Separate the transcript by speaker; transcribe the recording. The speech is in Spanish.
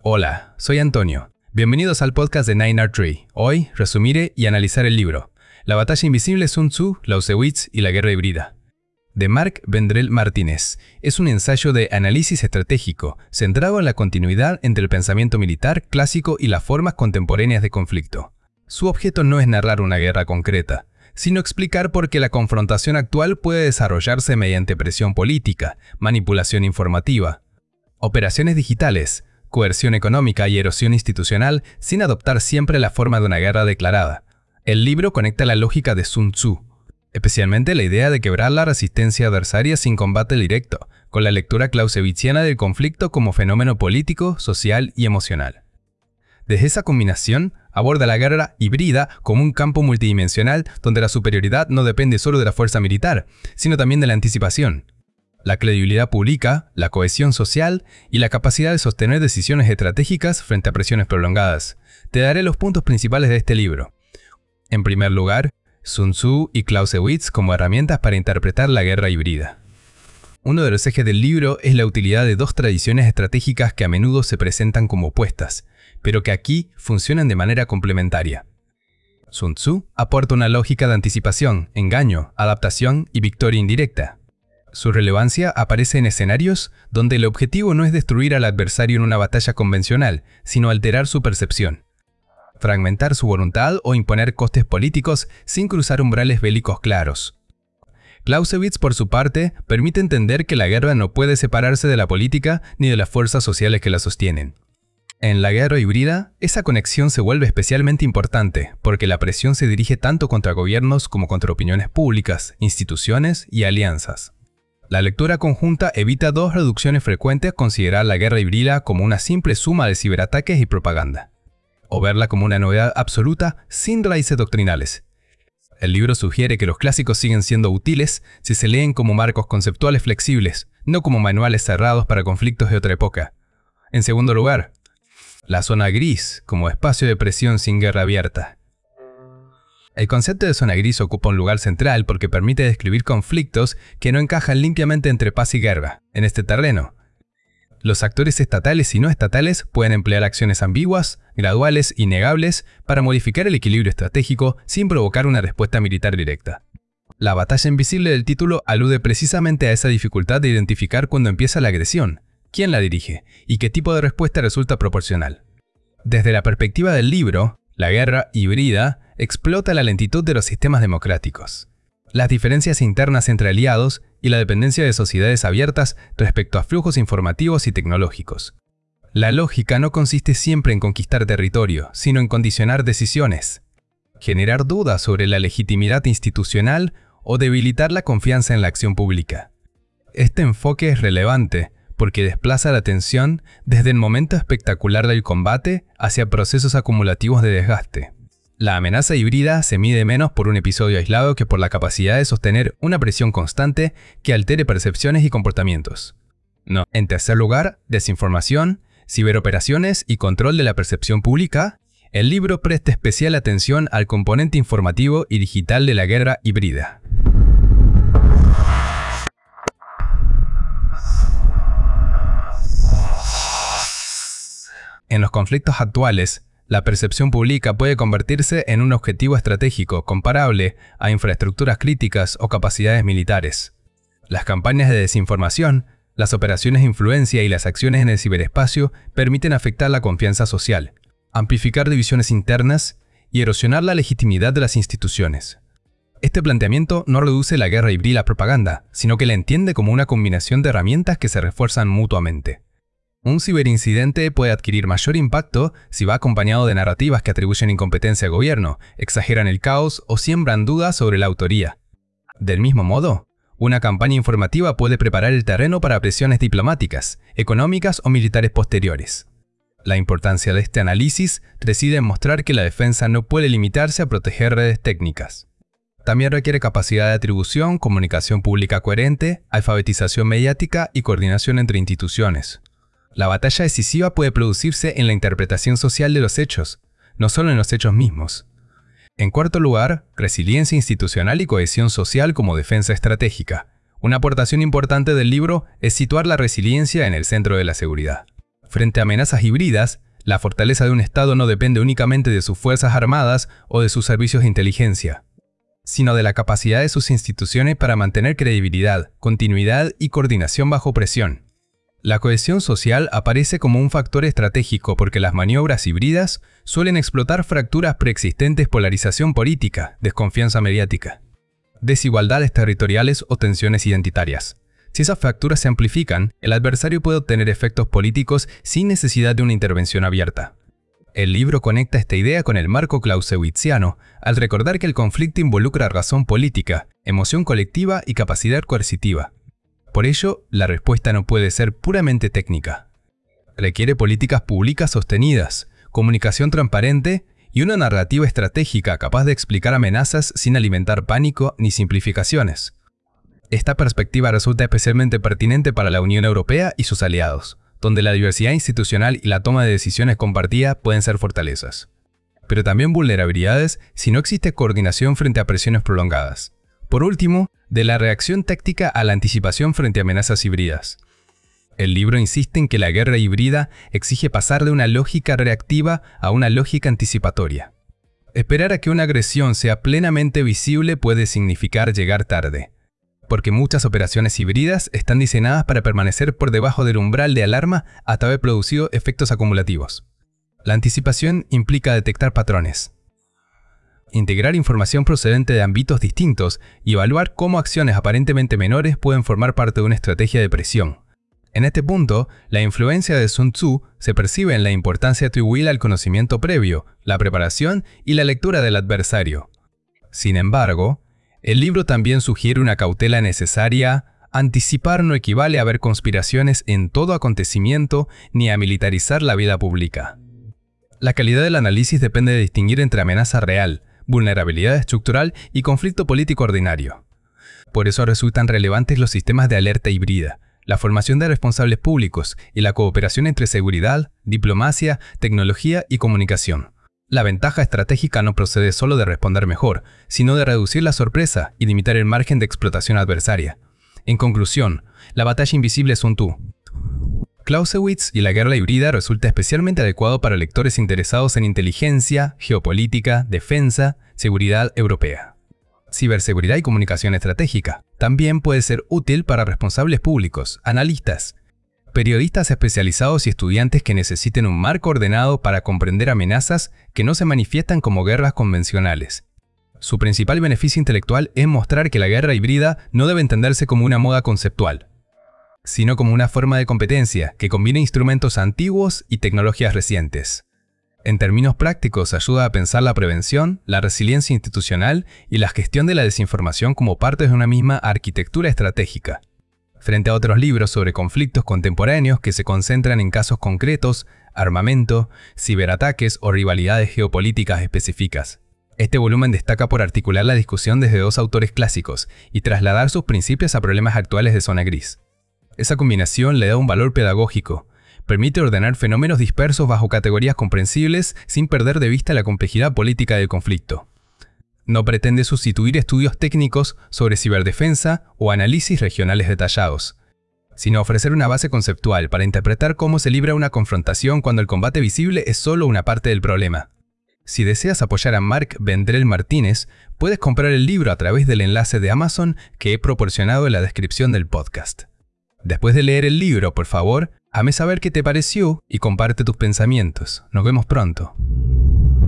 Speaker 1: Hola, soy Antonio. Bienvenidos al podcast de 9R3. Hoy resumiré y analizaré el libro La batalla invisible, Sun Tzu, Clausewitz y la guerra híbrida, de Marc Vendrell Martínez. Es un ensayo de análisis estratégico centrado en la continuidad entre el pensamiento militar clásico y las formas contemporáneas de conflicto. Su objeto no es narrar una guerra concreta, sino explicar por qué la confrontación actual puede desarrollarse mediante presión política, manipulación informativa, operaciones digitales, coerción económica y erosión institucional sin adoptar siempre la forma de una guerra declarada. El libro conecta la lógica de Sun Tzu, especialmente la idea de quebrar la resistencia adversaria sin combate directo, con la lectura clausewitziana del conflicto como fenómeno político, social y emocional. Desde esa combinación, aborda la guerra híbrida como un campo multidimensional donde la superioridad no depende solo de la fuerza militar, sino también de la anticipación, la credibilidad pública, la cohesión social y la capacidad de sostener decisiones estratégicas frente a presiones prolongadas. Te daré los puntos principales de este libro. En primer lugar, Sun Tzu y Clausewitz como herramientas para interpretar la guerra híbrida. Uno de los ejes del libro es la utilidad de dos tradiciones estratégicas que a menudo se presentan como opuestas, pero que aquí funcionan de manera complementaria. Sun Tzu aporta una lógica de anticipación, engaño, adaptación y victoria indirecta. Su relevancia aparece en escenarios donde el objetivo no es destruir al adversario en una batalla convencional, sino alterar su percepción, fragmentar su voluntad o imponer costes políticos sin cruzar umbrales bélicos claros. Clausewitz, por su parte, permite entender que la guerra no puede separarse de la política ni de las fuerzas sociales que la sostienen. En la guerra híbrida, esa conexión se vuelve especialmente importante porque la presión se dirige tanto contra gobiernos como contra opiniones públicas, instituciones y alianzas. La lectura conjunta evita dos reducciones frecuentes: considerar la guerra híbrida como una simple suma de ciberataques y propaganda, o verla como una novedad absoluta sin raíces doctrinales. El libro sugiere que los clásicos siguen siendo útiles si se leen como marcos conceptuales flexibles, no como manuales cerrados para conflictos de otra época. En segundo lugar, la zona gris como espacio de presión sin guerra abierta. El concepto de zona gris ocupa un lugar central porque permite describir conflictos que no encajan limpiamente entre paz y guerra. En este terreno, los actores estatales y no estatales pueden emplear acciones ambiguas, graduales y negables para modificar el equilibrio estratégico sin provocar una respuesta militar directa. La batalla invisible del título alude precisamente a esa dificultad de identificar cuándo empieza la agresión, quién la dirige y qué tipo de respuesta resulta proporcional. Desde la perspectiva del libro, la guerra híbrida explota la lentitud de los sistemas democráticos, las diferencias internas entre aliados y la dependencia de sociedades abiertas respecto a flujos informativos y tecnológicos. La lógica no consiste siempre en conquistar territorio, sino en condicionar decisiones, generar dudas sobre la legitimidad institucional o debilitar la confianza en la acción pública. Este enfoque es relevante porque desplaza la atención desde el momento espectacular del combate hacia procesos acumulativos de desgaste. La amenaza híbrida se mide menos por un episodio aislado que por la capacidad de sostener una presión constante que altere percepciones y comportamientos. En tercer lugar, desinformación, ciberoperaciones y control de la percepción pública. El libro presta especial atención al componente informativo y digital de la guerra híbrida. En los conflictos actuales, la percepción pública puede convertirse en un objetivo estratégico comparable a infraestructuras críticas o capacidades militares. Las campañas de desinformación, las operaciones de influencia y las acciones en el ciberespacio permiten afectar la confianza social, amplificar divisiones internas y erosionar la legitimidad de las instituciones. Este planteamiento no reduce la guerra híbrida a propaganda, sino que la entiende como una combinación de herramientas que se refuerzan mutuamente. Un ciberincidente puede adquirir mayor impacto si va acompañado de narrativas que atribuyen incompetencia al gobierno, exageran el caos o siembran dudas sobre la autoría. Del mismo modo, una campaña informativa puede preparar el terreno para presiones diplomáticas, económicas o militares posteriores. La importancia de este análisis reside en mostrar que la defensa no puede limitarse a proteger redes técnicas. También requiere capacidad de atribución, comunicación pública coherente, alfabetización mediática y coordinación entre instituciones. La batalla decisiva puede producirse en la interpretación social de los hechos, no solo en los hechos mismos. En cuarto lugar, resiliencia institucional y cohesión social como defensa estratégica. Una aportación importante del libro es situar la resiliencia en el centro de la seguridad. Frente a amenazas híbridas, la fortaleza de un Estado no depende únicamente de sus fuerzas armadas o de sus servicios de inteligencia, sino de la capacidad de sus instituciones para mantener credibilidad, continuidad y coordinación bajo presión. La cohesión social aparece como un factor estratégico porque las maniobras híbridas suelen explotar fracturas preexistentes, polarización política, desconfianza mediática, desigualdades territoriales o tensiones identitarias. Si esas fracturas se amplifican, el adversario puede obtener efectos políticos sin necesidad de una intervención abierta. El libro conecta esta idea con el marco clausewitziano al recordar que el conflicto involucra razón política, emoción colectiva y capacidad coercitiva. Por ello, la respuesta no puede ser puramente técnica. Requiere políticas públicas sostenidas, comunicación transparente y una narrativa estratégica capaz de explicar amenazas sin alimentar pánico ni simplificaciones. Esta perspectiva resulta especialmente pertinente para la Unión Europea y sus aliados, donde la diversidad institucional y la toma de decisiones compartida pueden ser fortalezas, pero también vulnerabilidades si no existe coordinación frente a presiones prolongadas. Por último, de la reacción táctica a la anticipación frente a amenazas híbridas. El libro insiste en que la guerra híbrida exige pasar de una lógica reactiva a una lógica anticipatoria. Esperar a que una agresión sea plenamente visible puede significar llegar tarde, porque muchas operaciones híbridas están diseñadas para permanecer por debajo del umbral de alarma hasta haber producido efectos acumulativos. La anticipación implica detectar patrones, integrar información procedente de ámbitos distintos y evaluar cómo acciones aparentemente menores pueden formar parte de una estrategia de presión. En este punto, la influencia de Sun Tzu se percibe en la importancia atribuida al conocimiento previo, la preparación y la lectura del adversario. Sin embargo, el libro también sugiere una cautela necesaria. Anticipar no equivale a ver conspiraciones en todo acontecimiento ni a militarizar la vida pública. La calidad del análisis depende de distinguir entre amenaza real, vulnerabilidad estructural y conflicto político ordinario. Por eso resultan relevantes los sistemas de alerta híbrida, la formación de responsables públicos y la cooperación entre seguridad, diplomacia, tecnología y comunicación. La ventaja estratégica no procede solo de responder mejor, sino de reducir la sorpresa y limitar el margen de explotación adversaria. En conclusión, la batalla invisible es un tú. Clausewitz y la guerra híbrida resulta especialmente adecuado para lectores interesados en inteligencia, geopolítica, defensa, seguridad europea, ciberseguridad y comunicación estratégica. También puede ser útil para responsables públicos, analistas, periodistas especializados y estudiantes que necesiten un marco ordenado para comprender amenazas que no se manifiestan como guerras convencionales. Su principal beneficio intelectual es mostrar que la guerra híbrida no debe entenderse como una moda conceptual, sino como una forma de competencia que combina instrumentos antiguos y tecnologías recientes. En términos prácticos, ayuda a pensar la prevención, la resiliencia institucional y la gestión de la desinformación como partes de una misma arquitectura estratégica, frente a otros libros sobre conflictos contemporáneos que se concentran en casos concretos, armamento, ciberataques o rivalidades geopolíticas específicas. Este volumen destaca por articular la discusión desde dos autores clásicos y trasladar sus principios a problemas actuales de zona gris. Esa combinación le da un valor pedagógico, permite ordenar fenómenos dispersos bajo categorías comprensibles sin perder de vista la complejidad política del conflicto. No pretende sustituir estudios técnicos sobre ciberdefensa o análisis regionales detallados, sino ofrecer una base conceptual para interpretar cómo se libra una confrontación cuando el combate visible es solo una parte del problema. Si deseas apoyar a Marc Vendrell Martínez, puedes comprar el libro a través del enlace de Amazon que he proporcionado en la descripción del podcast. Después de leer el libro, por favor, hazme saber qué te pareció y comparte tus pensamientos. Nos vemos pronto.